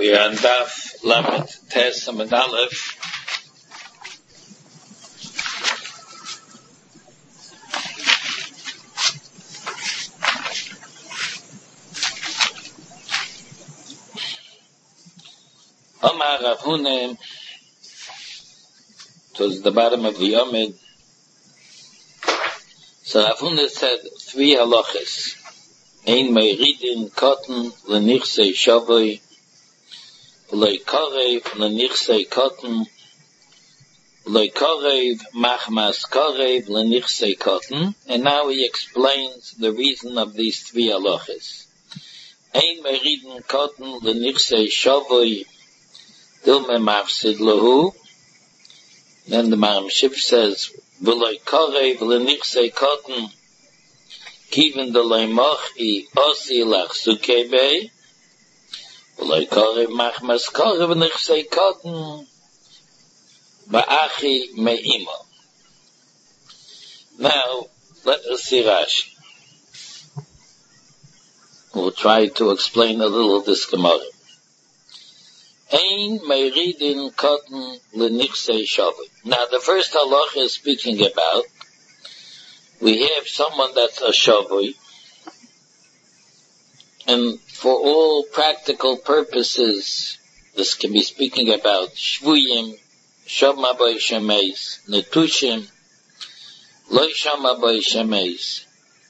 We are on Daf Lamed Tes Amud Aleph. Omar Rav Huna, towards the bottom of the Amud. So Rav Huna said 3 halachas. Ein meiridin cotton lenichsei shavoi, Loi karev lenichsei cotton, Loi karev machmas karev lenichsei cotton. And now he explains the reason of these 3 halachas. Ein meiridin cotton lenichsei shavoi, Dilme mafsid lahu. Then the Maram Shif says, V'loi karev lenichsei cotton, Kiven de leimachi osi lach sukebei, V'loi karev machmas karev lenichsei cotton, Ba'achi me'imo. Now, let us see Rashi. We'll try to explain a little this Gemara. Ein meiridin cotton lenichsei shavoi. Now, the first halacha is speaking about, we have someone that's a shavoi, and for all practical purposes, this can be speaking about shvuyim, shama b'y shemeis, netushim, lo shama b'y shemeis.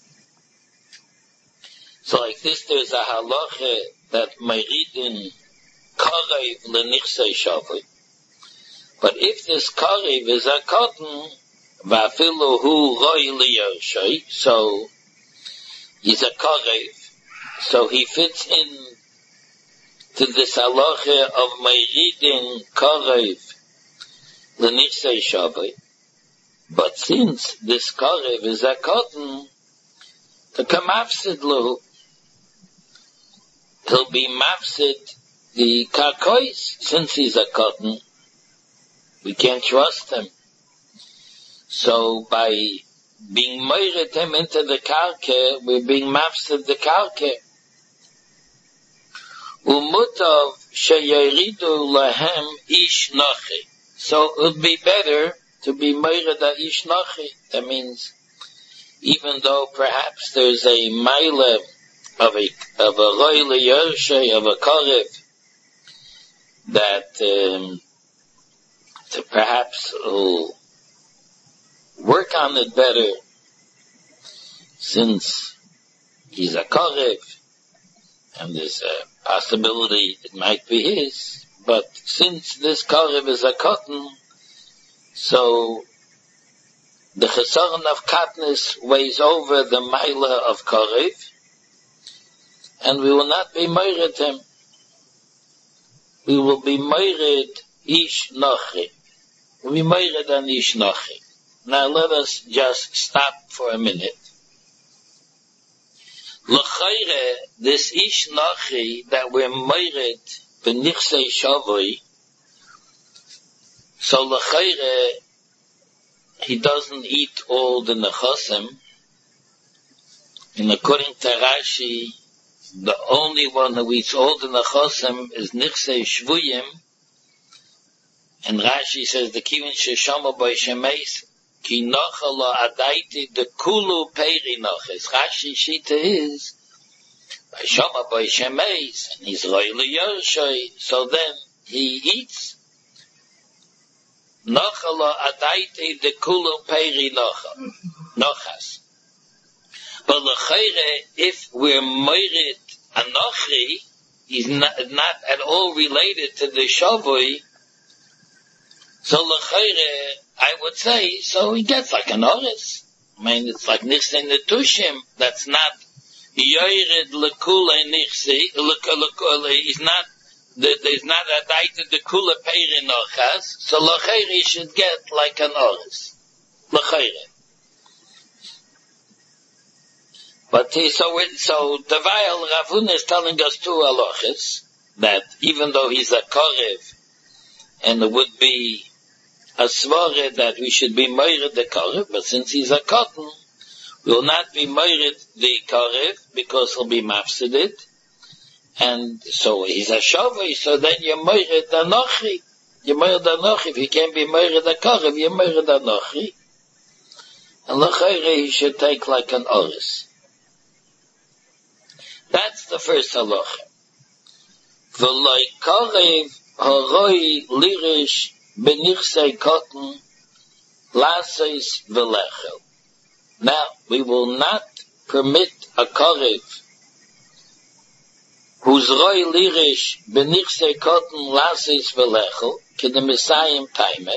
So like this, there's a halacha that meiridin karev lenichsei shavoi. But if this karev is a cotton, va'afilu hu roi liyoshai, so he's a karev, so he fits in to this halacha of meiridin karev lenichsei shavoi. But since this karev is a cotton, the kamafsid lahu, he'll be mafsid the karkois, since he's a cotton, we can't trust him. So by being moiret him into the karke, we're being mafsid the karke. Umutav sheyeridu lahem ish nachi. So it would be better to be moiret the ish nachi. That means, even though perhaps there's a mile of a roi liyoshai, of a karev, that to perhaps work on it better, since he's a karev, and there's a possibility it might be his, but since this karev is a cotton, so the chesaron of katniss weighs over the mila of karev, and we will not be moired him. We will be moired ish nachi. We'll be moired on ish nachi. Now let us just stop for a minute. L'chayre, this ish nachi that we're moired b'nichsei shavoi, so l'chayre, he doesn't eat all the nechasim, and according to Rashi, the only one who eats all the nechasim is nichsei shvuyim, and Rashi says the kivin sheshama b'y shemeis ki nocha lo adaiti de kulu peri noches. Rashi shita is by shama b'y shemeis, and he's roi liyoshai, so then he eats nocha lo adaiti de kulu peri nochas. But l'chayre, if we're moired anochi, he's not at all related to the shavoi, so l'chayre, I would say, so he gets like an oris. I mean, it's like nichsei netushim, that's not yored lekule nichsei, he's not, there's not a daita de kula peri nochas, so l'chayre he should get like an oris. L'chayre. But so the while Rav Huna is telling us 2 halachas, that even though he's a karev, and it would be a svara that we should be moired the karev, but since he's a cotton, we will not be moired the karev, because he'll be mafsided, And so he's a shavoi, so then you're moired anochi. You're moired anochi. If you can't be moired akarev, you're moired anochi. And l'chayre he should take like an oris. That's the first halacha. V'loi karev haroi lirish benichsei cotton laseis v'lechel. Now, we will not permit a karev whose roi lirish benichsei cotton laseis v'lechel k'de mesayim taime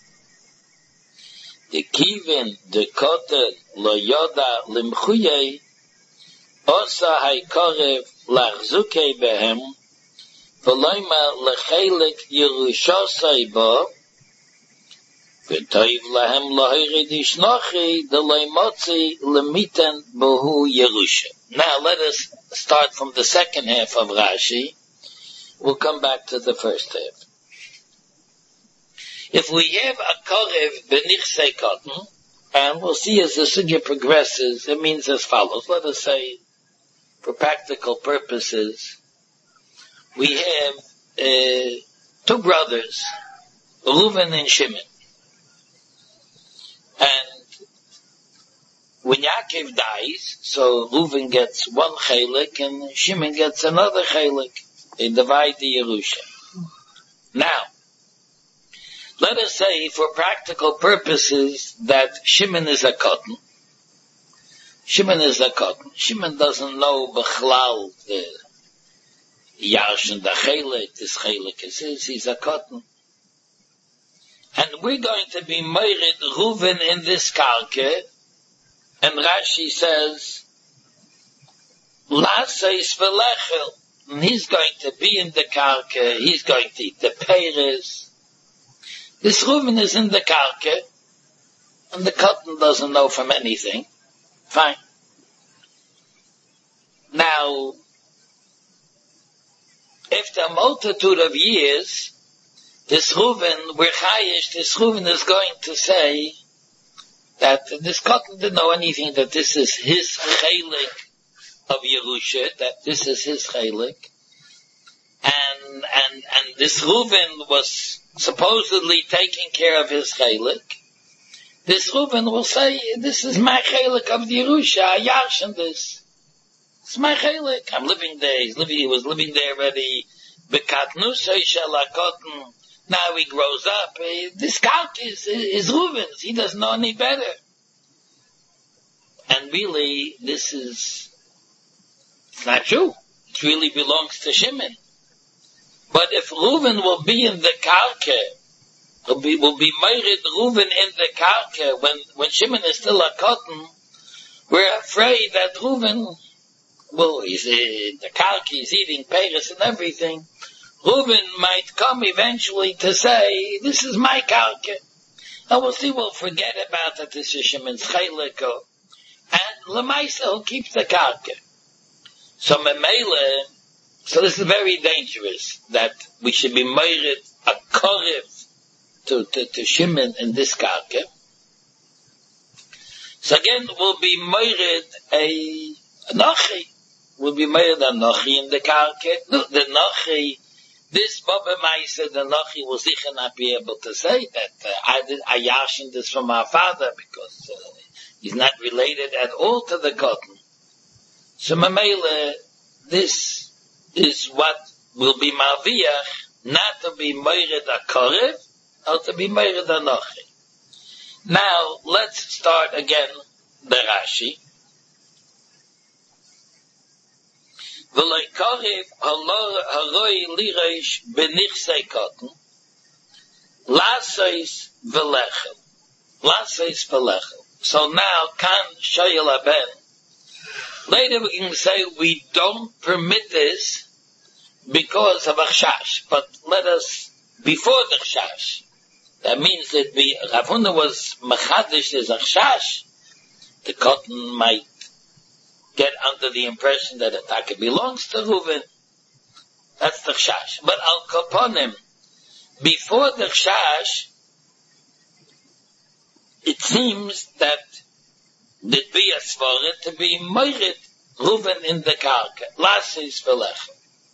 the kivin de kotel lo yoda limchuyei osa hay karev lachzukei behem v'loima lechelik yerushosei ba v'toiv lahem lahirid ishnochi deloimotzi lemiten bohu yerusha. Now let us start from the second half of Rashi. We'll come back to the first half. If we have a karev benichsei cotton, and we'll see as the sugya progresses, it means as follows. Let us say, for practical purposes, we have two brothers, Reuven and Shimon. And when Yaakov dies, so Reuven gets one chelik and Shimon gets another chelik. They divide the Yerusha. Now, let us say for practical purposes that Shimon is a cotton. Shimon is a cotton. Shimon doesn't know Bechlal, the Yarsh and the chelik, this chelik is his, he's a cotton. And we're going to be Meirid Reuven in this karke, and Rashi says, Laseis v'lechel, and he's going to be in the karke, he's going to eat the peiros. This Reuven is in the karke, and the cotton doesn't know from anything. Fine. Now, after a multitude of years, this Reuven, we're chayish, this Reuven is going to say that this cotton didn't know anything, that this is his chelik of Yerusha, that this is his chelik. And this Reuven was supposedly taking care of his chelik. This Reuven will say, this is my chelik of the Yerusha, I yarshin this. It's my chelik. I'm living there. He was living there already. Bekatnusay shalakotten. Now he grows up. This kalk is Reuven's. He doesn't know any better. And really, it's not true. It really belongs to Shimon. But if Reuven will be in the karke, will be married Reuven in the karke, when Shimon is still a cotton, we're afraid that Reuven, he's in the karke, he's eating peiros and everything. Reuven might come eventually to say, this is my karke. And we'll forget about it, this is Shimon's chelik, and Lemaisa, he'll keep the karke. So Memele, so this is very dangerous, that we should be meirid a korev to Shimon in this karke. So again, we'll be meirid a nochi. We'll be meirid a nochi in the karke. No, the nochi, this Baba Maisa, the nochi will sicher not be able to say that I yashin this from our father, because he's not related at all to the cotton. So Mamela, this is what will be Maviach, not to be Meired a Korev, or to be Meired a Nochi. Now, let's start again the Rashi. V'loi Korev haroi lireish benichsei cotton, laseis v'lechel. Laseis v'lechel. So now, kan shayel aben. Later we can say we don't permit this because of Achshash. But let us, before the Achshash, that means that Rav Huna was Machadish as Achshash, the cotton might get under the impression that it taka belongs to Reuven. That's the Achshash. But Al Kaponim, before the Achshash, it seems that there'd be a svara to be meirid Reuven in the karka. Lasis v'lechem.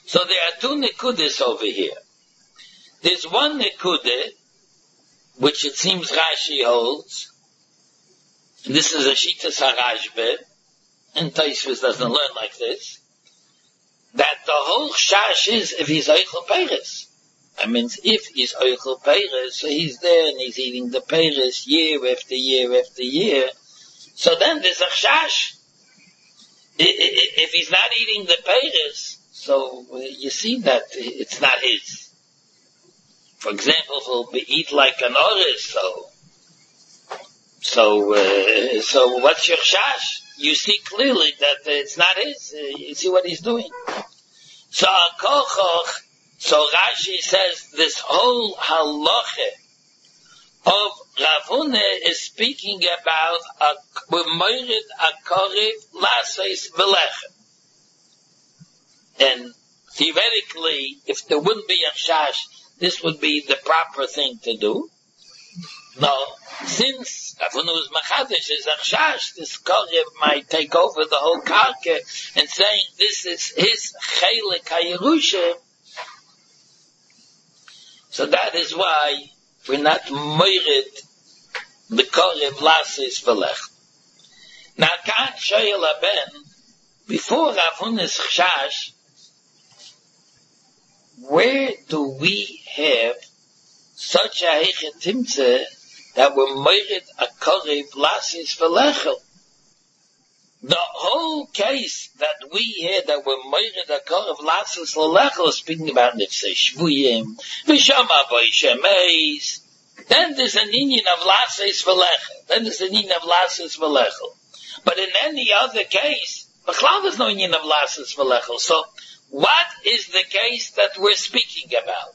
So there are two nekudas over here. There's one nekudah, which it seems Rashi holds, and this is a Shitas HaRashba, and Tosfos doesn't learn like this, that the whole shash is if he's Eichel Peiris. That means if he's Eichel Peiris, so he's there and he's eating the Peiris year after year after year, so then there's a shash. If he's not eating the Peiris, so you see that it's not his. For example, if he'll eat like an oris, so what's your shash? You see clearly that it's not his. You see what he's doing. So Rashi says this whole halacha of Rav Huna is speaking about a moirid akarev laseis v'lechem. And theoretically, if there wouldn't be a shash, this would be the proper thing to do. No, since Rav Huna was machadish is a shash, this karev might take over the whole karka and saying this is his chelik hayerusha. So that is why we're not moirid the karev lasis v'lech. Now, kan shoyel haben, before Rav Huna's shash, where do we have such a hechetimtze that we're moirid a karev lasis v'lechel? The whole case that we hear that we're moirid a karev lasis v'lechel is speaking about nifsei shvuyim, v'shama b'ishemeis. Then there's an inyan of lasis v'lechel. Then there's an inyan of lasis v'lechel. But in any other case, b'chlal there's no inyan of lasis v'lechel. So, what is the case that we're speaking about?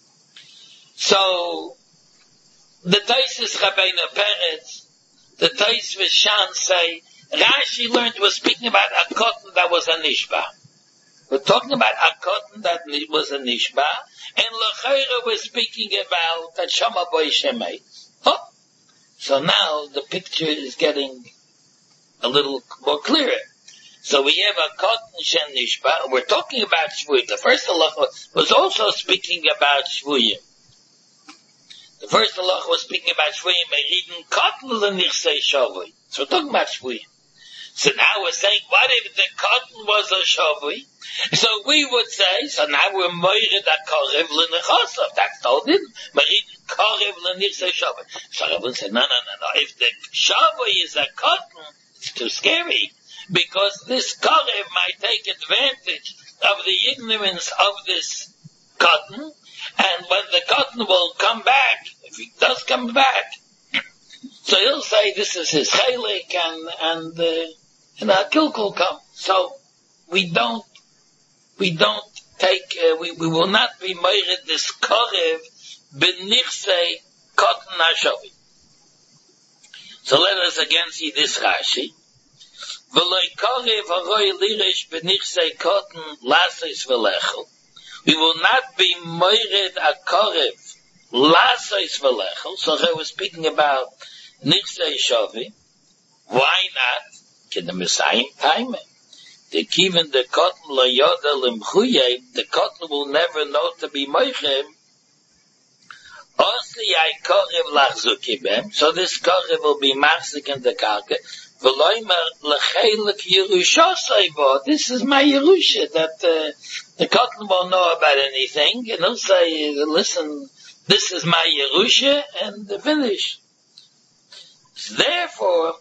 So, the Tosfos Rabbeinu Peretz, the Tosfos Shan say, Rashi learned we're speaking about a cotton that was a nishba. We're talking about a cotton that was a nishba, and l'chayra we're speaking about that shama boy shemay. Oh, so now the picture is getting a little more clearer. So we have a cotton shen nishba. We're talking about shvuyim. The first halacha was also speaking about shvuyim. The first halacha was speaking about shvuyim. Reading cotton l'nichsei shavui. So we're talking about shvuyim. So now we're saying, what if the cotton was a shavui? So we would say, so now we're moirid a karev l'nechosov. That's told him. Reading karev l'nichsei shavui. So Rabban said, no. If the shavui is a cotton, it's too scary. Because this karev might take advantage of the ignorance of this cotton, and when the cotton will come back, if he does come back, so he'll say this is his chelik, and a kilk will come. So we don't take, we will not be moirid this karev b'nichsei cotton hashavi. So let us again see this Rashi. We will not be moirid a karev lasis v'lechel. So I was speaking about nichsei shavi. Why not? Can the Messiah time? The given the cotton la yoda limchuye, the cotton will never know to be moichim. Osli I karev lachzukibem. So this karev will be marsik in the karka. This is my Yerusha, that the cotton won't know about anything, and he'll say, listen, this is my Yerusha, and finish. Therefore,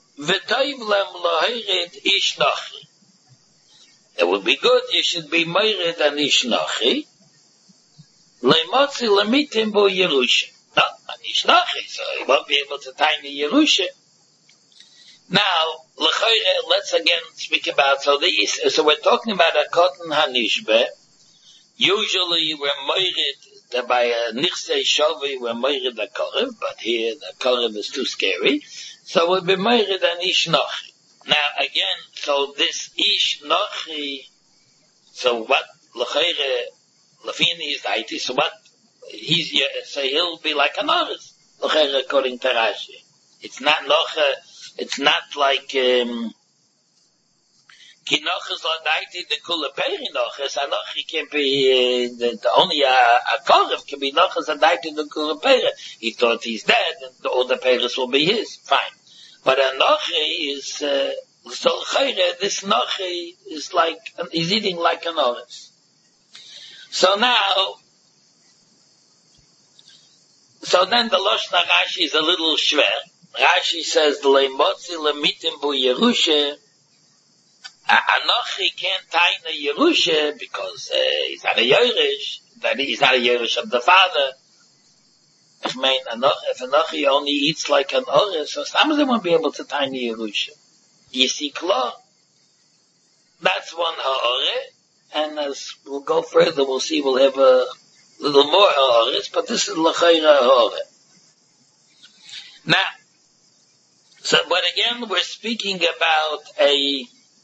it would be good, you should be moirid an ishnachi, leimotzi lemitim bo Yerusha. No, an ishnachi, so he won't be able to time the Yerusha. Now, let's again speak about, so we're talking about a cotton hanishbe. Usually we're moirid, that by a nichsei shavi, we're moirid a karev, but here the karev is too scary. So we'll be moirid an ishnachi. Now again, so this ishnachi, so what, lafini is daiti, so what, so he'll be like an oris, according to Rashi. It's not nocha, it's not like, Kinochas la daiti the kula peri nochas, anochi can be, only a korev can be nochas la daiti the kula peri. He thought he's dead, and all the peris will be his. Fine. But anochi is, so chayre, this nochi is like, he's eating like an oris. So now, so then the Loshna Rashi is a little shver. Rashi says, Leimotzi lemitim bu Yerusha, Anochi can't taina Yerusha because he's not a Yerush, that he's not a Yerush of the father. If Anochi only eats like an Oris, so some of them won't be able to taina Yerusha. You see, Klo, that's one Ha'ore, and as we'll go further, we'll see we'll have a little more Ha'ores, but this is L'chayra Ha'ore. Now, but again, we're speaking about a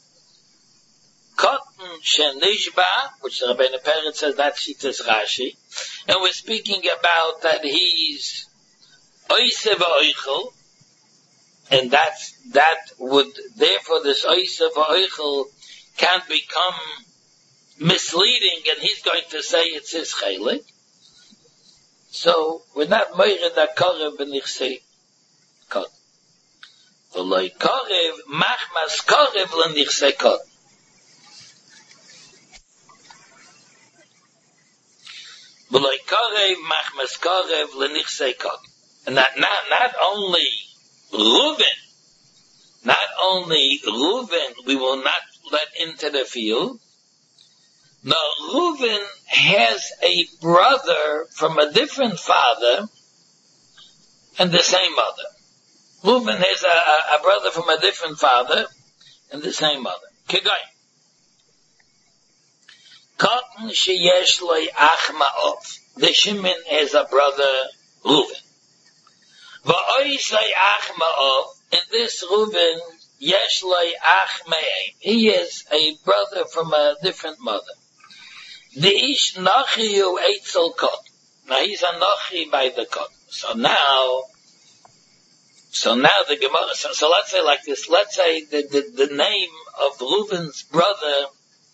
cotton shenishba, which the Rabbeinu Peretz says that's Shitas Rashi, and we're speaking about that he's oise v'oichel, and that would, therefore this oise v'oichel can't become misleading, and he's going to say it's his chelik. So we're not moired that korev b'nichsei cotton. V'loi korev machmas korev l'nichsei cotton. V'loi korev machmas korev l'nichsei cotton. And that not only Reuven we will not let into the field. No, Reuven has a brother from a different father and the same mother. Reuven has a brother from a different father and the same mother. Kigay. Cotton sheyesh loy ach ma'ov. The Shimon has a brother Reuven. Va'ois loy ach ma'ov. And this Reuven yesh loy ach me'em. He is a brother from a different mother. The ish nachiyu eitzel cotton. Now he's a nachi by the cotton. So now the Gemara, so let's say like this, let's say the name of Reuven's brother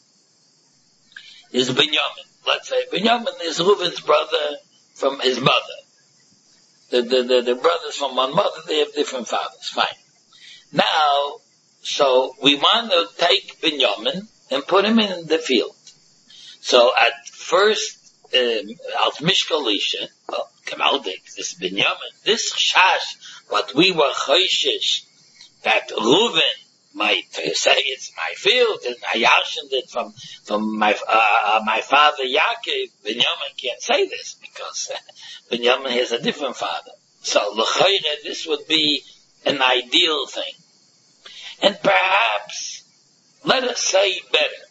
is Binyamin. Let's say Binyamin is Reuven's brother from his mother. The brothers from one mother, they have different fathers. Fine. Now, so we want to take Binyamin and put him in the field. So at first, Al Mishkalisha, Kamaldik, this Binyamin, this Chash, what we were choishish, that Reuven might say it's my field, and I yarshened it from my father Yaakov. Binyamin can't say this because Binyamin has a different father. So l'chayre, this would be an ideal thing. And perhaps, let us say better,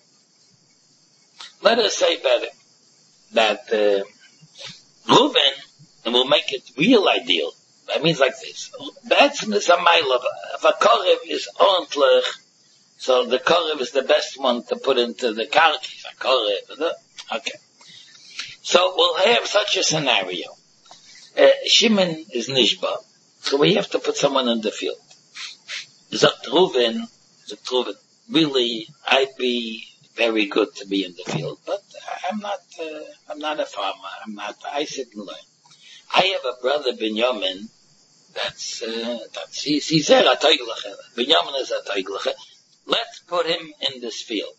that Reuven, and we'll make it real ideal. That means like this. That's a mile if a korev is ontlich, so the korev is the best one to put into the karki. A korev, okay. So we'll have such a scenario. Shimon is nishba, so we have to put someone in the field. Zot Reuven, really, I'd be very good to be in the field, but I'm not a farmer. I sit and learn. I have a brother Binyamin, he's there a toiglache. Binyamin is a toiglache. Let's put him in this field.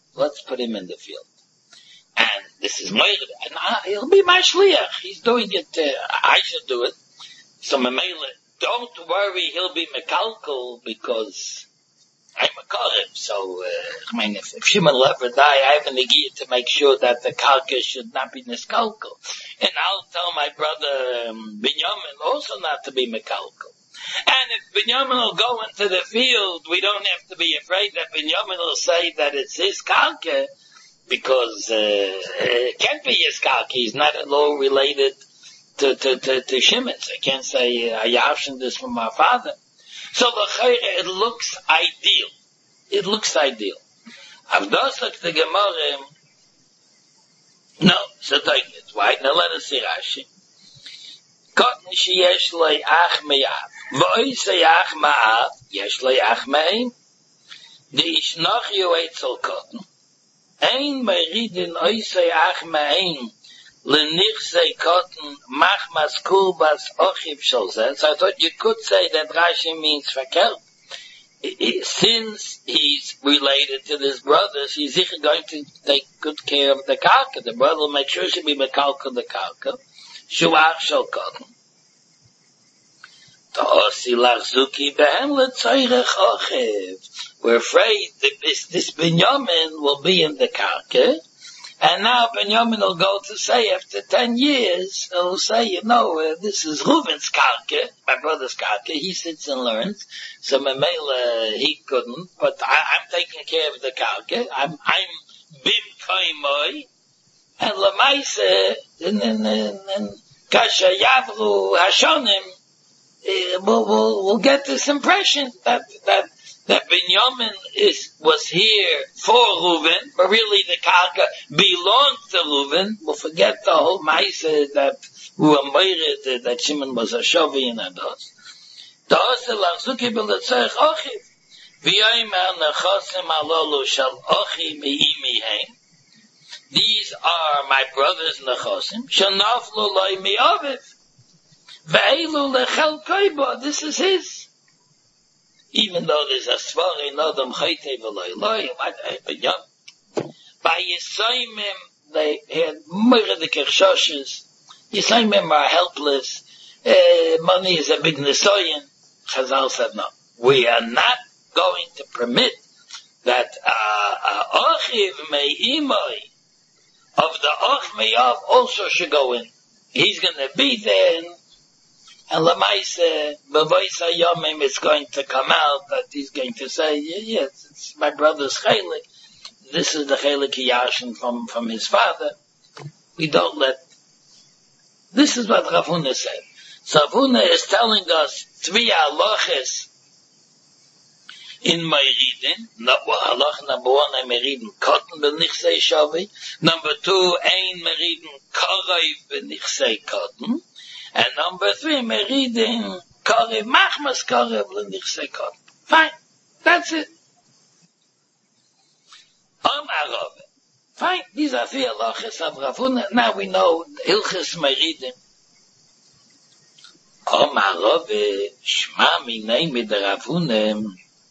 And this is my, and he'll be my shliach. He's doing it, I should do it. So Mamela, don't worry, he'll be mekalkal because I'm a korev. So, if Shimon will ever die, I have an igiyah to make sure that the karka should not be niskalkal. And I'll tell my brother Binyamin also not to be mekalkal. And if Binyamin will go into the field, we don't have to be afraid that Binyamin will say that it's his karka, because it can't be his karka. He's not at all related to Shimon. So I can't say I yarshened this from my father. So it looks ideal. Avdosak the Gemara, no, so take it. Why? Now let us see Rashi. Cotton sheyesh loy ach me'av. V'oy say ach ma'av, yesh loy ach me'im. the Ishnach Yoetzel Cotton, Ein Meridin Oisei Ach Mein, Lenichsei Cotton, Machmas Kurbas Ochiv Sholzet. So I thought you could say that Rashi means Fakel. Since he's related to his brothers, he's going to take good care of the karka. The brother will make sure she be mekalka the karka. Shuach shel cotton. We're afraid that this Binyamin will be in the karka, and now Binyamin will go to say after 10 years, he'll say, this is Reuven's karka, my brother's karka, he sits and learns, so Mamela, he couldn't, but I'm taking care of the karka, I'm Bim Kaimoi, and Lamaise, and Kasha Yavru Hashonim, we'll get this impression that Binyamin was here for Reuven, but really the karka belonged to Reuven. We'll forget the whole Maise that we were married, that Shimon was a Shavi and Ados. Da'os elachzuki b'letzerech ochiv. V'yomer nechosim alolu shel ochi mi'imihem. These are my brothers nechosim. Shenaflu loy mi'aviv. Ve'elu lechel koibo. This is his. Even though there's a svar in Adam Chayte v'loy loy, but young. By Yisayimim, they had murder kershoshes. Yisayimim are helpless. Money is a big nesoyin. Chazal said no. We are not going to permit that Achiv Me'imoi of the Och Me'av also should go in. He's going to be there, and Lamaise, B'voisa Yomim is going to come out that he's going to say, yes, it's my brother's Chelik. This is the Chelik Yashin from his father. We don't let. This is what Rav Huna said. So Rav Huna is telling us three halachas in Meridin. Halach number one, Meridin Cotton b'nichsei shavi. Number two, ein Meridin Karev b'nichsei Cotton. And number three, Meridin Karev Machmas Karev b'nichsei Cotton. Fine. That's it. Arav. Fine. These are three halachas of Rav Huna. Now we know Hilchas Meridin. Arav Shma minay mid Rav Huna.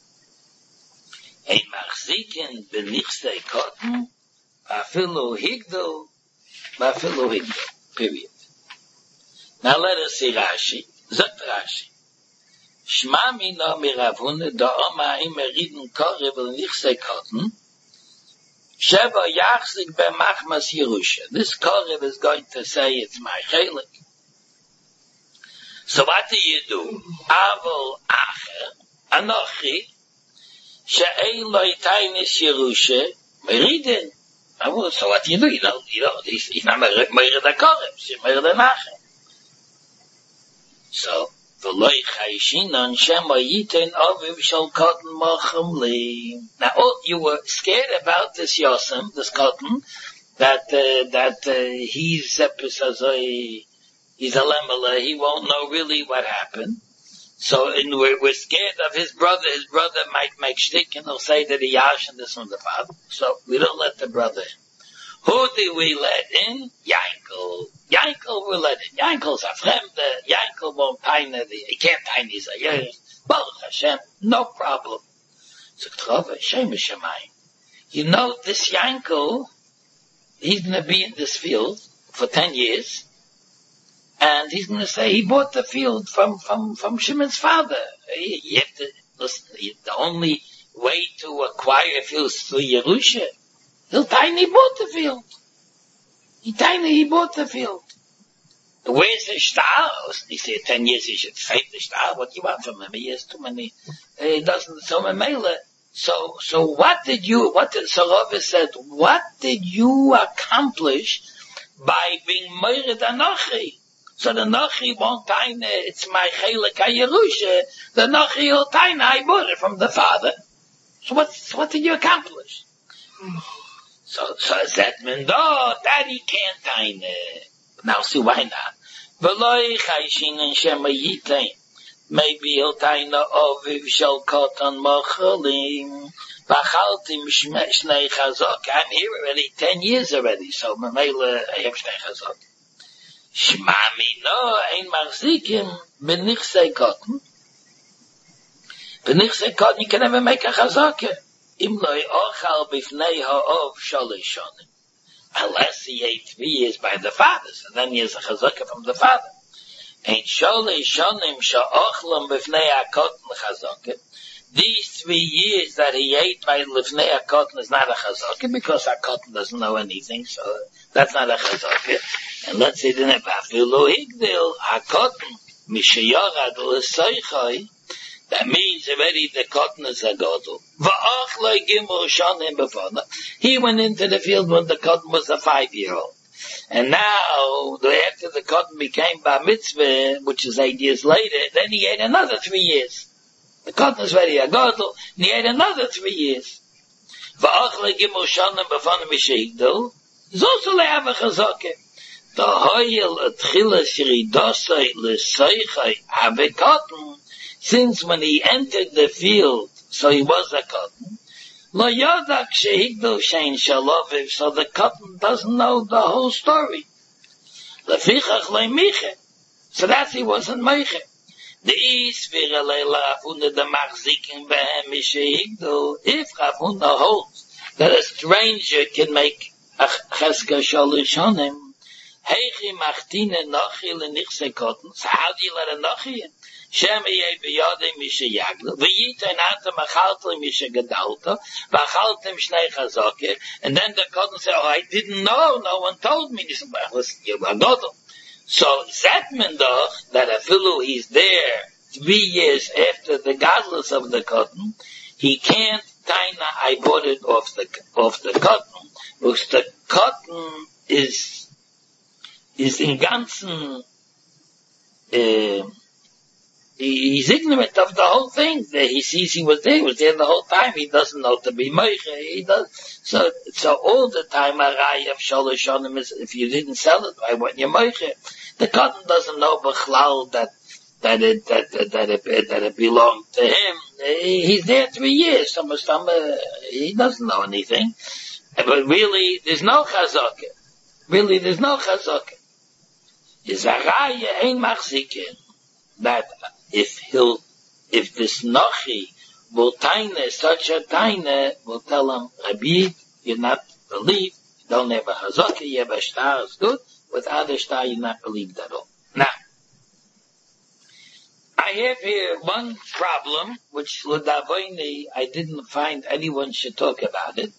Ein machziken b'nichsei Cotton. Afilu higdol. Period. Now let us see Rashi. Zot Rashi. Shma minay mid Rav Huna da Oma im Meridin Karev b'nichsei Cotton. Sheva Yachzik b'machmas Yerusha. This Karev is going to say it's my chelik. So what do you do? Avol acher anochi she'ei loy tainis Yerusha meridin. So what do you do? He's not merid a Karev. He's merid an acher. So v'loy chayshinan shema yiten aviv shal cotton machem li. Now, you were scared about this Yosem, this cotton, that he's a lemela, he won't know really what happened. So, we're scared of his brother. His brother might make shtick and he'll say that he yashin this from the father. So, we don't let the brother in. Who do we let in? Yankel. Yankel we let in. Yankel's a fremde. Yankel won't taina. He can't taina his ayers. Baruch Hashem, no problem. So, you know, this Yankel, he's going to be in this field for 10 years, and he's going to say he bought the field from Shimon's father. You have to listen. The only way to acquire a field is through Yerusha. He bought the field. He bought the field. Where's the star? He said 10 years he should save the star. What do you want from him? He has too many. He doesn't. So what did you? So Rav said, what did you accomplish by being married Anochi? So the Nochi won't taina. It's my chelik Yerusha. The Nochi will taina. I bought it from the father. So what did you accomplish? So Zetman, no, Daddy can't taina. Now see why not? V'loy chayshin shema yitain. Maybe he'll taina aviv shel katan machalim. V'achalti shnei chazok. I'm here already 10 years already, so Mamela, I have shnei chazok. Shmami no, ein machzikim, benichsei cotton. Benichsei cotton, you can never make a chazok. Im loi ochal bifnei ha'ov shalei shonim. Unless he ate 3 years by the fathers, and then he has a chazaka from the father. Ein shalei shonim sha'ochlam bifnei ha'kotten chazaka. These 3 years that he ate by lifnei ha'kotten is not a chazaka, because ha'kotten doesn't know anything, so that's not a chazaka. And let's say the nebafilu higdil ha'kotten mishayorad l'soichoi. That means already the cotton is a godel. He went into the field when the cotton was a 5-year-old. And now, after the cotton became bar mitzvah, which is 8 years later, then he ate another 3 years. The cotton is already a godel, and he ate another 3 years. Is also le'av a chazake. The hoyel atchila shiridosai l'soichai have cotton. Since when he entered the field, so he was a cotton, lo yodak shehigdol shein shaloviv, so the cotton doesn't know the whole story. Lefichach lo miche, so that's he wasn't miche. The is vira leila afuna the machzikin behem shehigdol. If afuna holds that a stranger can make a cheska shalishonim, heichi machtine nochi lenichse cotton. So how do you let a nochi in? Shemiyeh b'yodei mishe yaglo, v'yitein atem achaltem mishe gedalto, v'achaltem shnei chazokeh, and then the cotton said, oh, I didn't know, no one told me. He said, well, listen, you're a godel. So, Zetmendoch, that afilu he's there 3 years after the godless of the cotton, he can't, taina, I bought it off the cotton, because the cotton is in ganzen, he's ignorant of the whole thing. He sees he was there the whole time. He doesn't know to be meiche. He does. So all the time, a raya of shalosh shonim is, if you didn't sell it, why weren't you meiche? The cotton doesn't know b'chlal that it belonged to him. He's there 3 years. He doesn't know anything. But really, there's no chazaka. Is a raya ein machzikin. That if this Nochi will taine such a taine, will tell him, Rabbi, you're not believed, you don't have a chazaka, you have a shtar, is good, without a shtar, you're not believed at all. Now, I have here one problem, which L'Davoini, I didn't find anyone should talk about it.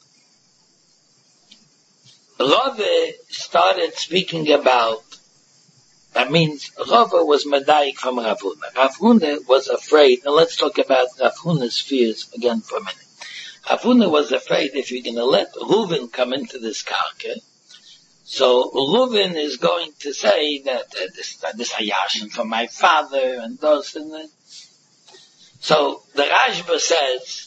Rave started speaking about, that means Rava was Madaik from Rav Huna. Rav Huna was afraid, and let's talk about Rav Huna's fears again for a minute. Rav Huna was afraid if you're going to let Reuven come into this karka, so Reuven is going to say that this hayashin from my father and those and that. So the Rashba says,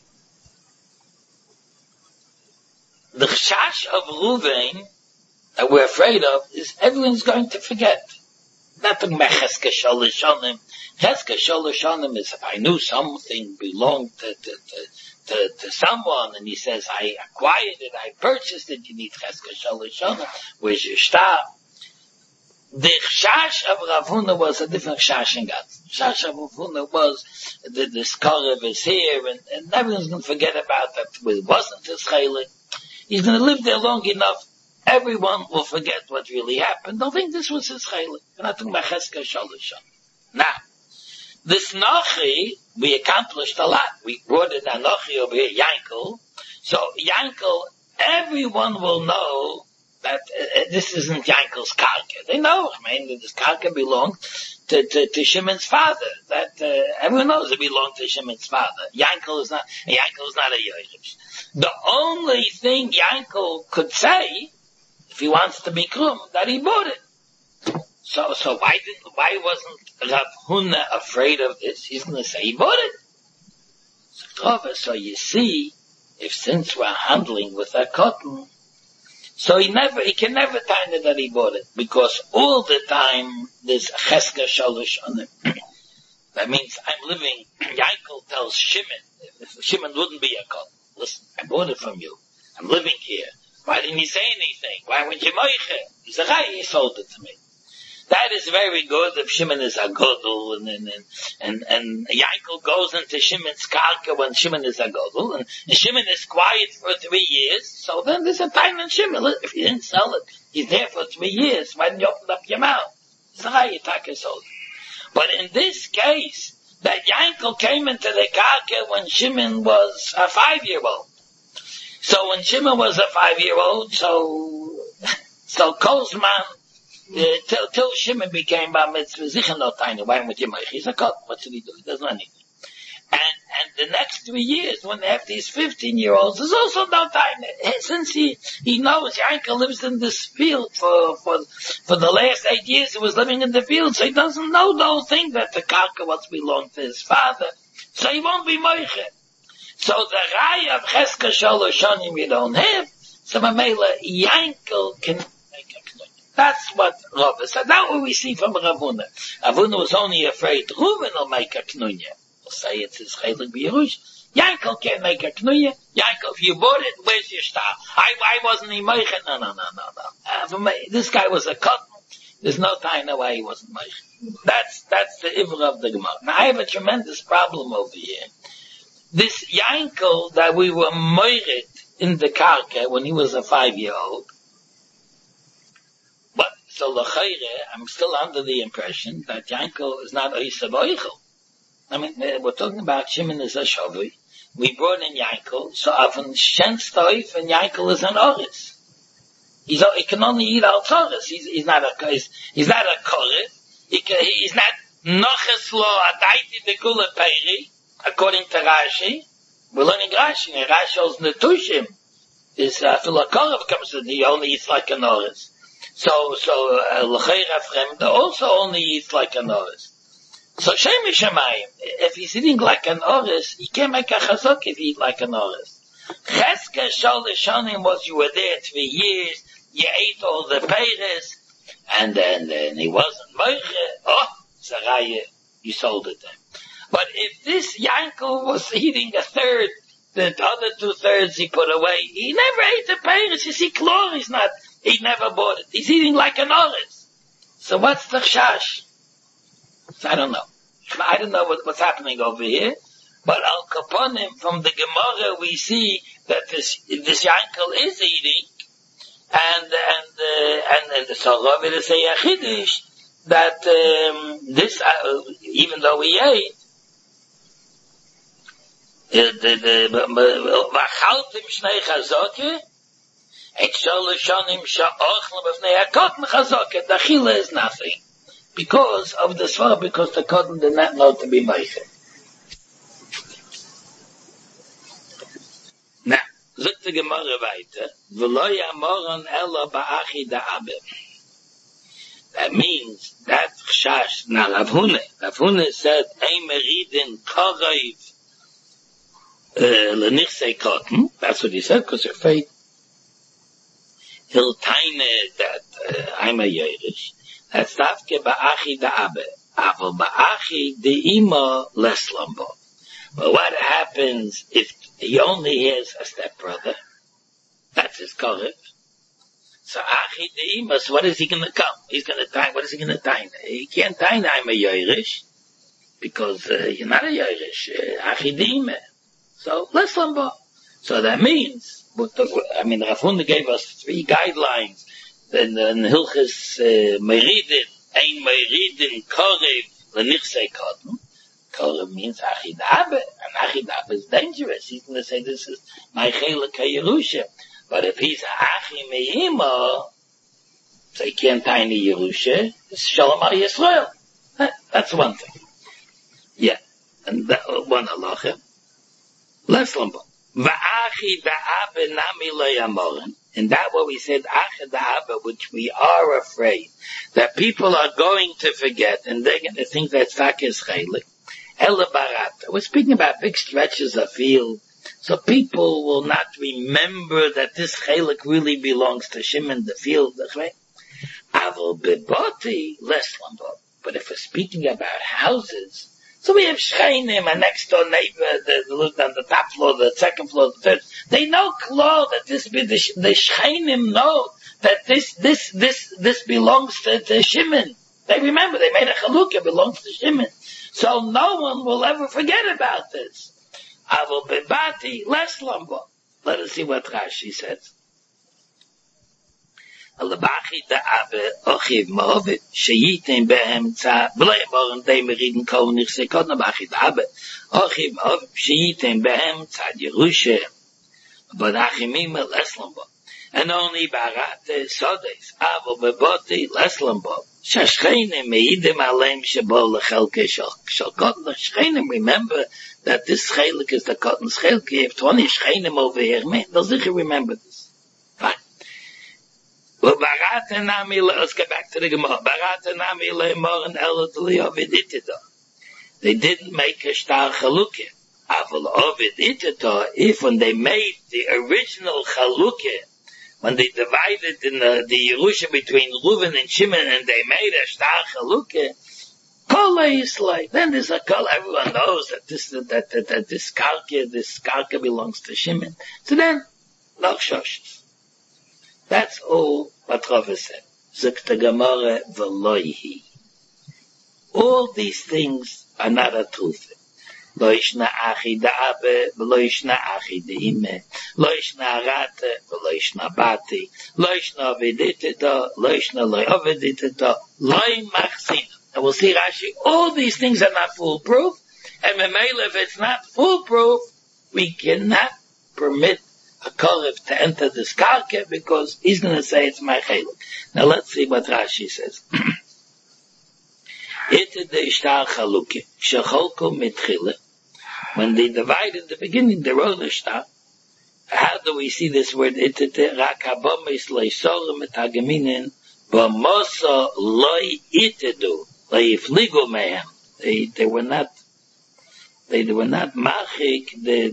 the chash of Reuven that we're afraid of is everyone's going to forget. Nothing about Cheska Sholishonim. Cheska Sholishonim is if I knew something belonged to someone and he says, I acquired it, I purchased it, you need Cheska Sholishonim. Where's your star? The chash of Rav Huna was a different chash in God. Chash of Rav Huna was the Skorev is here and everyone's going to forget about that. It wasn't his chaylik. He's going to live there long enough. Everyone will forget what really happened. Don't think this was his chaylik. We're not talking about Cheska Sholishonim. Now, this Nochi, we accomplished a lot. We brought in a Nochi over here, Yankel. So Yankel, everyone will know that this isn't Yankel's karka. They know, that this karka belonged to Shimon's father. That everyone knows it belonged to Shimon's father. Yankel is not a Yochish. The only thing Yankel could say, if he wants to be krum, that he bought it. So why wasn't Rav Huna afraid of this? He's going to say he bought it. So you see, since we're handling with a cotton, so he can never tell it that he bought it, because all the time there's Cheska Shalosh on it. That means I'm living, Yankel tells Shimon, if Shimon wouldn't be a cotton. Listen, I bought it from you. I'm living here. Why didn't you say anything? Why weren't you moiche? He said, he sold it to me. That is very good if Shimon is a godel and Yankel goes into Shimon's karka when Shimon is a godel and Shimon is quiet for 3 years. So then there's a time in Shimon. If you didn't sell it, he's there for 3 years. Why didn't you open up your mouth? You take it sold. But in this case, that Yankel came into the karka when Shimon was a 5-year-old. So when Shimon was a 5-year-old, so Kolzman, till Shimon became Bar Mitzvah, sicher no tiny. Why would you make? He's a cut. What should he do? He doesn't anything. And the next 3 years, when they have these 15-year-olds, there's also no time. Since he knows Yankel lives in this field for the last 8 years, he was living in the field, so he doesn't know the whole thing that the karka was belonged to his father. So he won't be moiche. So the raya of Cheska Shalosh Shanim we don't have, so Mamela Yankel can make a knunya. That's what Rav said. That's what we see from Ravuna. Ravuna was only afraid Reuven will make a knunya. We'll say it's his chelik b'Yerush. Yankel can't make a knunya. Yankel, if you bought it, where's your star? I wasn't in Meichen. No. This guy was a cotton. There's no time why he wasn't Meichen. That's the Ivra of the Gemara. Now I have a tremendous problem over here. This Yankel that we were moiret in the karka when he was a 5-year-old. But, so l'chayre, I'm still under the impression that Yankel is not Oisab Oichel. I mean, we're talking about Shimon is a Shavui. We brought in Yankel, so often Shenstoif and Yankel is an Oris. He can only eat al Toris. He's not a Koret. He's not Noches Lo Adaiti de Kula Peiri. According to Rashi, we're learning Rashi, and Rashi's Netushim is Philakorov comes to he only eats like an oris. So L'chayr Afrem also only eats like an oris. So Shemi Shemayim, if he's eating like an oris, he can't make a chazok if he eat like an oris. Cheska Shalosh Shanim was you were there 3 years, you ate all the peiros, and then he wasn't moiche. Saraya, you sold it to him. But if this Yankel was eating a third, the other 2/3 he put away, he never ate the peiros. You see, Klor is not, he never bought it. He's eating like an oris. So what's the chash? So I don't know. I don't know what's happening over here. But Al Kaponim, from the Gemara, we see that this Yankel is eating, and so Rav will say a Chiddush, that, this, even though he ate, V'achaltim shnei chazoke, et shalosh shanim sha'ochlem b'fnei hakotn chazoke. The achila is nothing. Because of the svara, because the cotton did not know to be meicher. Now, look the Gemara weiter. V'lo yamoron ela ba'achi da'abe. That means that chash. Now Rav Huna said, ein meridin karev Lenichsei cotton, that's what he said, because they're afraid he'll taine that I'm a Yerush. That's Tafke Ba'achi Da'abe. Aval Ba'achi De'ima Leslambo. But what happens if he only has a stepbrother? That's his Korev. So Achi De'ima, so what is he gonna come? He's gonna taine, what is he gonna taine? He can't taine I'm a Yerush, because you're not a Yerush. Achi De'ima. So, let's lambo. So that means, Rav Huna gave us 3 guidelines. Then Hilchis Meridin, Ein Meridin, Korev, Lenichsei Cotton. Korev means Achidabe, and Achidabe is dangerous. He's going to say, this is my Chelik HaYerusha. But if he's Achi Me'ima, so he can't tiny Yerusha, it's Shalom HaYisrael. That's one thing. Yeah. And that one halacha. Let's lumber. Va'achi da'abe nami le'yamorin. And that what we said, achi da'abe, which we are afraid that people are going to forget, and they're going to think that Tzak is chelik. Ela barata. We're speaking about big stretches of field, so people will not remember that this chelik really belongs to Shimon, the field. Aval beboti, less lumber. But if we're speaking about houses, So we have Shcheinim, a next door neighbor, that lived on the top floor, the second floor, the third. They know clear that this be the Shcheinim know that this belongs to Shimon. They remember, they made a chalukah, belongs to Shimon. So no one will ever forget about this. Aval bebati, less lumbo. Let us see what Rashi says. Alabachi da'abe ochiv ma'ovid sheyitim behem tza b'lei moren dey meriden kol nichse kod nabachi da'abe ochiv ma'ovid sheyitim behem tza Yerusha but achimim leslambo and only barate sodes aval beboti leslambo shashchenim meidim alem shebo lechelke shal kod shchenim remember that this chelik is the cotton's chelik. You have 20 shchenim over here, man. Does he remember this? Fine. Well, let's get back to the Gemara. They didn't make a star chalukah. If when they made the original chalukah, when they divided in the Yerusha between Reuven and Shimon, and they made a star chalukah, then there's a call. Everyone knows that this karka belongs to Shimon. So then, no shoshes. That's all what Rava said. Zukta Gemara v'loihi. All these things are not a truth. Lo ishna achi da'abe, v'lo ishna achi de'ime, lo ishna arate, v'lo ishna bati, lo ishna avediteta, lo ishna lo avediteta, lo machzina. And we'll see Rashi, all these things are not foolproof, and Memele, if it's not foolproof, we cannot permit a Korev to enter this karka, because he's going to say it's my chelik. Now let's see what Rashi says. When they divided in the beginning, the roller shtar, how do we see this word? They were not machik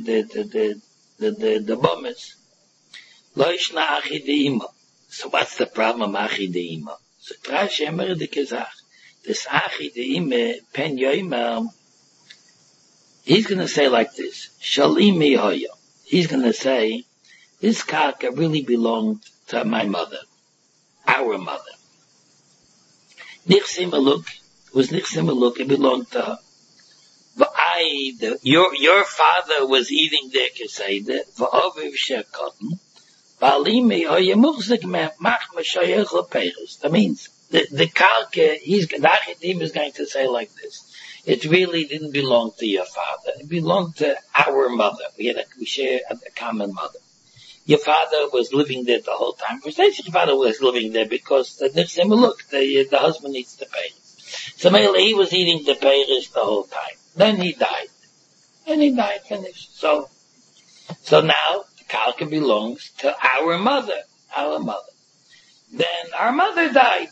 the bombers. Loishna achideima. So what's the problem of achideima? So Rashi Emer the Kezach. This achideima pen yoimer. He's going to say like this. Shalimi hoya. He's going to say this karka really belonged to my mother, our mother. Nichsimaluk was Nichsimaluk. It belonged to her. Your father was eating their keseda. V'oviv shekotten. V'alimi oyemuchzik mach mashayech leperes. That means the karka. The achidim is going to say like this. It really didn't belong to your father. It belonged to our mother. We share a common mother. Your father was living there the whole time. First, your father was living there because the husband needs the pay. So he was eating the payers the whole time. Then he died. Finished. So now the karka belongs to our mother. Then our mother died.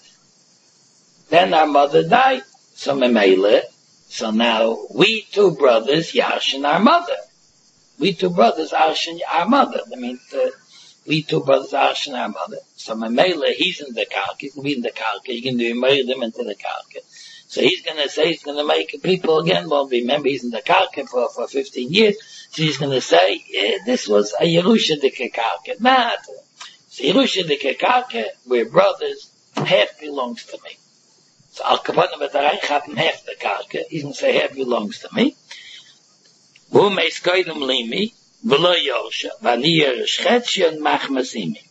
So Memele. So now we two brothers yarshin our mother. We two brothers arshin our mother. That means we two brothers arshin our mother. So Memele, he's in the karka. He's going to be in the karka. He can do marry them into the karka. So he's going to say he's going to make people again. Well, remember he's in the karka for 15 years. So he's going to say this was a Yerusha dike karka. Not so Yerusha dike karka. We're brothers. Half belongs to me. So Al Kapanim B'Tarayich happen half the karka. He's going to say half belongs to me. Who may skoidem limi v'lo yorsha v'ani yereshchetzion machmasimi.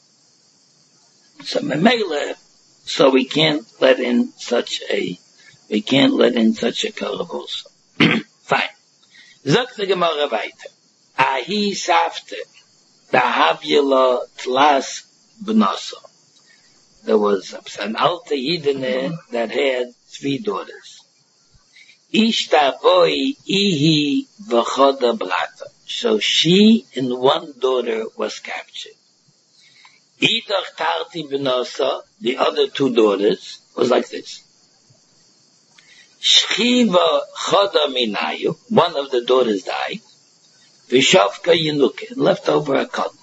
So Memele, so we can't let in such a korev also. Fine. Zok the Gemara weiter. Ahi safte dahavyela tlas b'noso. There was an alte yidene that had 3 daughters. Ishta boy ihi v'choda brata. So she and one daughter was captured. Idach tarti b'nosa, the other 2 daughters, was like this. Shchiva choda minayu, one of the daughters died. V'shavka yenuke, left over a cotton.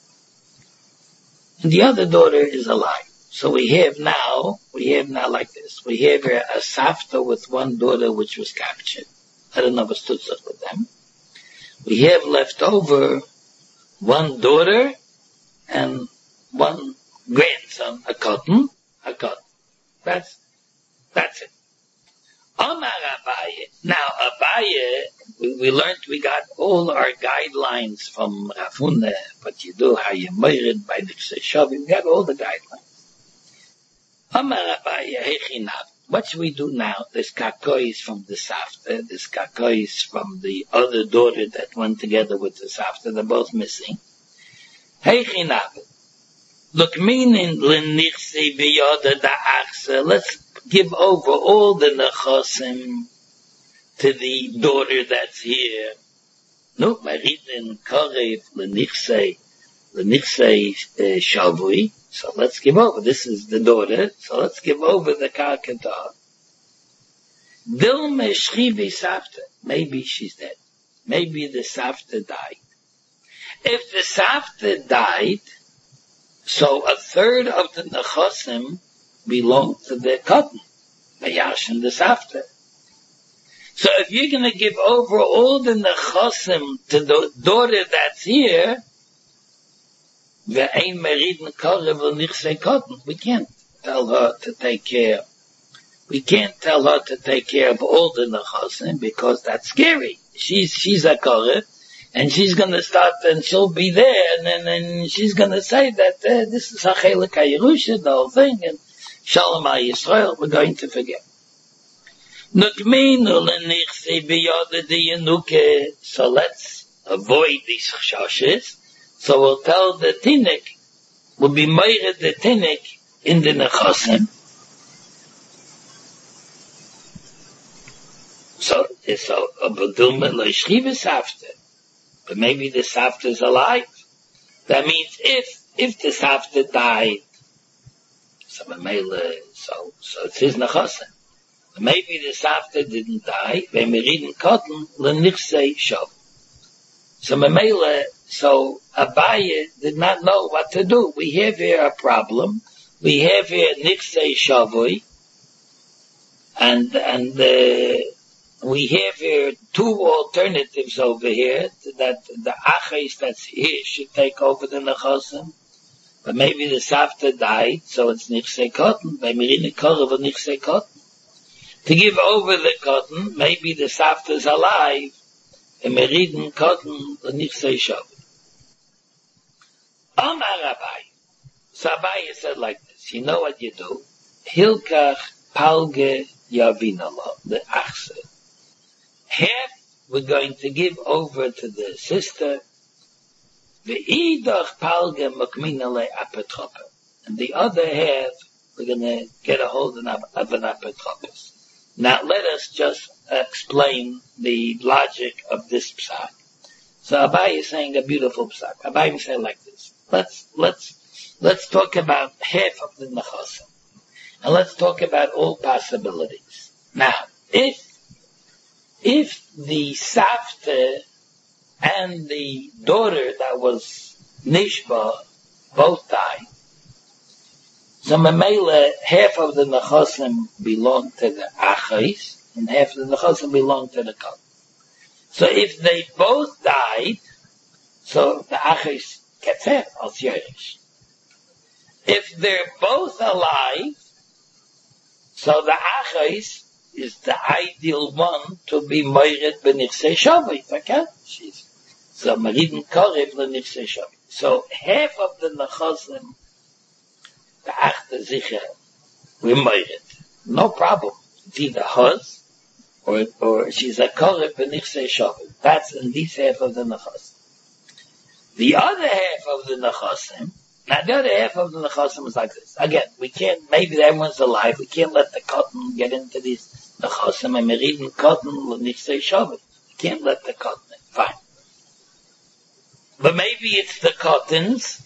And the other daughter is alive. So we have now like this. We have a safta with one daughter which was captured. I don't know what's to do with them. We have left over one daughter and one grandson, a cotton. That's it. Omar Abaye. Now Abaye, we learned, we got all our guidelines from Rafuna, what you do, how you merit by the Shav. We got all the guidelines. Omar Abaye, Hechinab. What should we do now? This kakoi is from the Safta, this kakoi is from the other daughter that went together with the Safta. They're both missing. Hechinab. Look, meaning l'nichse b'yoda da'achse. Let's give over all the nechosim to the daughter that's here. No, maridin karev l'nichse shavui. So let's give over. This is the daughter. So let's give over the karkata. Dil meshchivi safta. Maybe she's dead. Maybe the safta died. If the safta died, so a third of the nechosim belong to the cotton, the yash and the safta. So if you're going to give over all the nechosim to the daughter that's here, we can't tell her to take care. We can't tell her to take care of all the nechosim because that's scary. She's a korah, and she's going to start, and she'll be there, and then she's going to say that this is Hachelik HaYerusha, the whole thing, and Shalom HaYisrael, we're going to forget. So let's avoid these chashas. So we'll tell the tinnik, we'll be meired the tinnik in the nechosim. So Abadulma lo yishchiva safta. But maybe the safta is alive. That means if the safta died, so it's his nechosim. Maybe the safta didn't die. When we read in cotton, l'nichsei shav. So Abaye did not know what to do. We have here a problem. We have here nichsei shavui, and we have here two alternatives over here, that the achis that's here should take over the nechosim. But maybe the safta died, so it's nichsei cotton. By mirina korov nichsei cotton. To give over the cotton, maybe the safta is alive, and meridin cotton nichsei shavui. Amar Abaye. So Abaye said like this, you know what you do? Hilkach palge yavinala, the achse. Half we're going to give over to the sister, ve'idach palge makminale apetropa. And the other half, we're going to get a hold of an apetropos. Now let us just explain the logic of this psak. So Abaye is saying a beautiful psak. Abaye is saying like this. Let's talk about half of the nechosim. And let's talk about all possibilities. Now, if the safta and the daughter that was nishba both died, so memele, half of the nechosim belong to the achais, and half of the nechosim belong to the cotton. So if they both died, so the achais gets half al yerush. If they're both alive, so the achais is the ideal one to be moired b'nichsei shavui. Okay? So maridin korev l'nichsei shavui. So half of the nechosim, the achte zicher, we moired. No problem. It's either hers or she's a korev b'nichsei shavui. That's in this half of the nechosim. The other half of the nechosim, now the other half of the nechosim is like this. Again, we can't, maybe everyone's alive, we can't let the cotton get into these nechosim, and we're reading cotton, l'nichsei shavui. We can't let the cotton in. Fine. But maybe it's the cottons.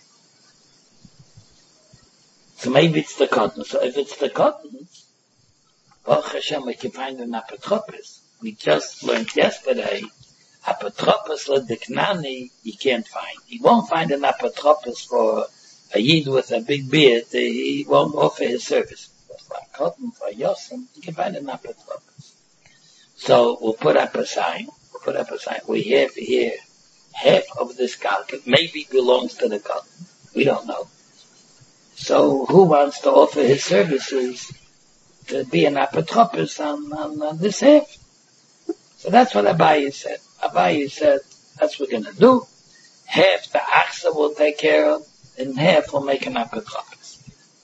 So maybe it's the cottons. So if it's the cottons, Baruch Hashem, we can find an apotropos. We just learned yesterday, apotropos l'diknani, you can't find. You won't find an apotropos for a yid with a big beard. He won't offer his service. But for a cotton, for a yosim, you can find an apotropos. So we'll put up a sign. We have here half of this karka. Maybe belongs to the cotton. We don't know. So who wants to offer his services to be an apotropos on this half? So that's what Abaye said. Abaye said, that's what we're going to do. Half the achsa will take care of, and half will make an apotropos.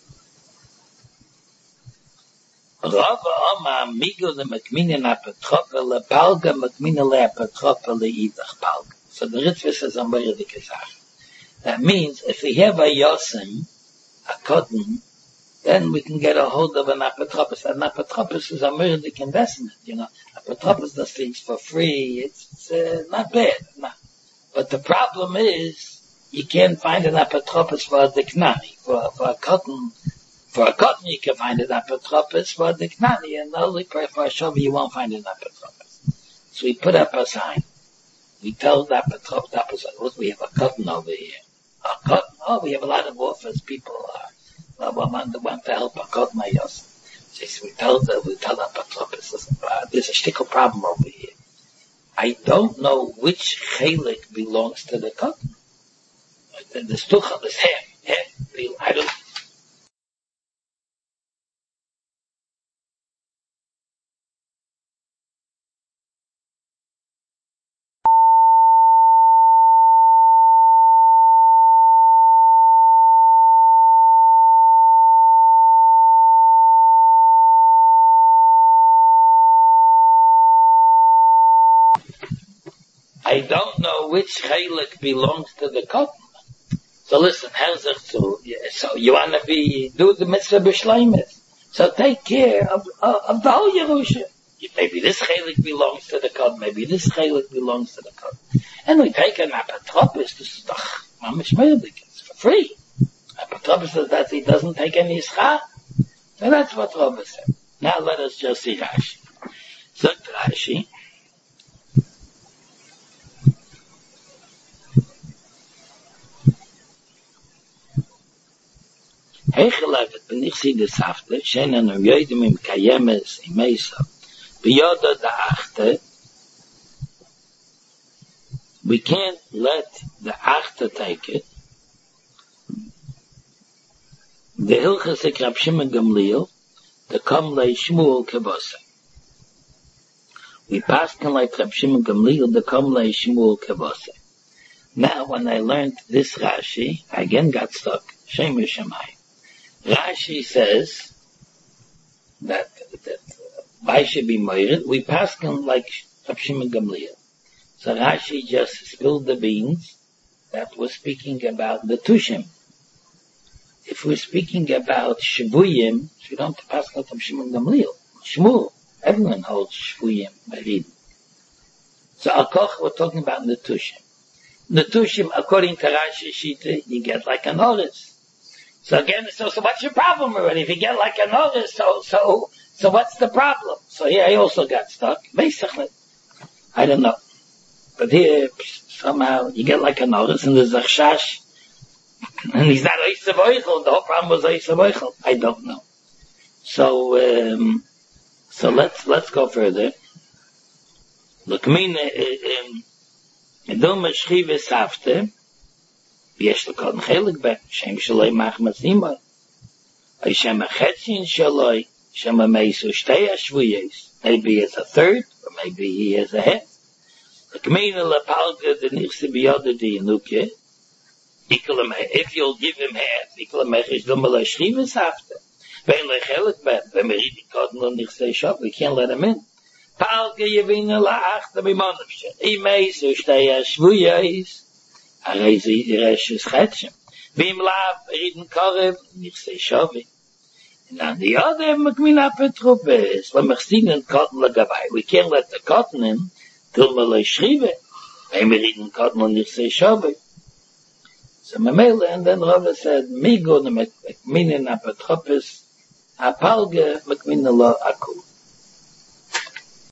Rava Oma Migo the Makmina Apotropa Le Palga Makmina Le Apotropa Le Idach Palga. So the Ritva says a Meredike Sach. That means if we have a yosin, a cotton, then we can get a hold of an apotropos. An apotropos is a Meredike investment, Apotropos does things for free. It's not bad. No. But the problem is you can't find an apotropos for a diknani, for a cotton. For a cotton, you can find an apotropos. For a diknani, and only for a shavi, you won't find an apotropos. So we put up a sign. We tell the apotropos, look, we have a cotton over here. A cotton, we have a lot of offers. People want to help a cotton. So we tell the apotropos, listen, there's a shtickle problem over here. I don't know which chelik belongs to the cotton. The stuchel is half. I don't. I don't know which chelik belongs to the cotton. So listen, so you want to do the mitzvah b'shleimus. So take care of the whole Yerusha. Maybe this chelik belongs to the cotton, maybe this chelik belongs to the cotton. And we take an apotropos, this is doch, mamish meirdik, it's for free. Apotropos says that he doesn't take any schar. So that's what Rabbi said. Now let us just see Rashi. So Rashi, Heichelavet ben ich sie des Hafte, schenen Jöidem im Kayemes im Mesa, Biyoda da Achte, we can't let the Achte take it. The Hilchasek Rab Shimon Gamliel, the Kamlei Shmuel Kebose. We passed him like Rab Shimon Gamliel, the Kamlei Shmuel Kebose. Now when I learned this Rashi, I again got stuck. Shem Yishamayim. Rashi says that why should be moired? We pass him like Rab Shimon Gamliel. So Rashi just spilled the beans that was speaking about the Tushim. If we're speaking about Shvuyim, we don't have to pass him like Rab Shimon Gamliel. Shmuel, everyone holds Shvuyim by reading. So Al-Koch, we're talking about Netushim. Netushim, according to Rashi Shita, you get like an oris. So again, so what's your problem already? If you get like an oris, so what's the problem? So here I also got stuck. Basically, I don't know. But here, somehow, you get like an oris and there's a chash, and he's not Oisav Oichel. The whole problem was Oisav Oichel. I don't know. So let's go further. Look, Dom Shchive Safte, יש לקודן חלק בה, שם שלוי מחמזימה. אי שם החצין שלוי, שם המייסו שתי השבויס. Maybe he has a third, or maybe he has a half. L'kmeina l'palga de nichse biyada de yenuke, if you'll give him half, iklamechish dumala shchivas after. Vein lechelek בה, v'meridi kodin l'nichse shop, we can't let him in. Palga yevina la'achta b'monavshe. He meisu shtei ashvuyis. Arezi Reshes Chetchem. Vim Lav Riden Korev Nichse Shovi. And on the other, Makmina Petropes, when we're singing cotton lagavai, we can't let the cotton in till Malay Shrive. Vim Riden Cotton Nichse Shovi. So Mamela, and then Rava said, Migo the Makmina Petropes, Apalga Makmina Lo Akul.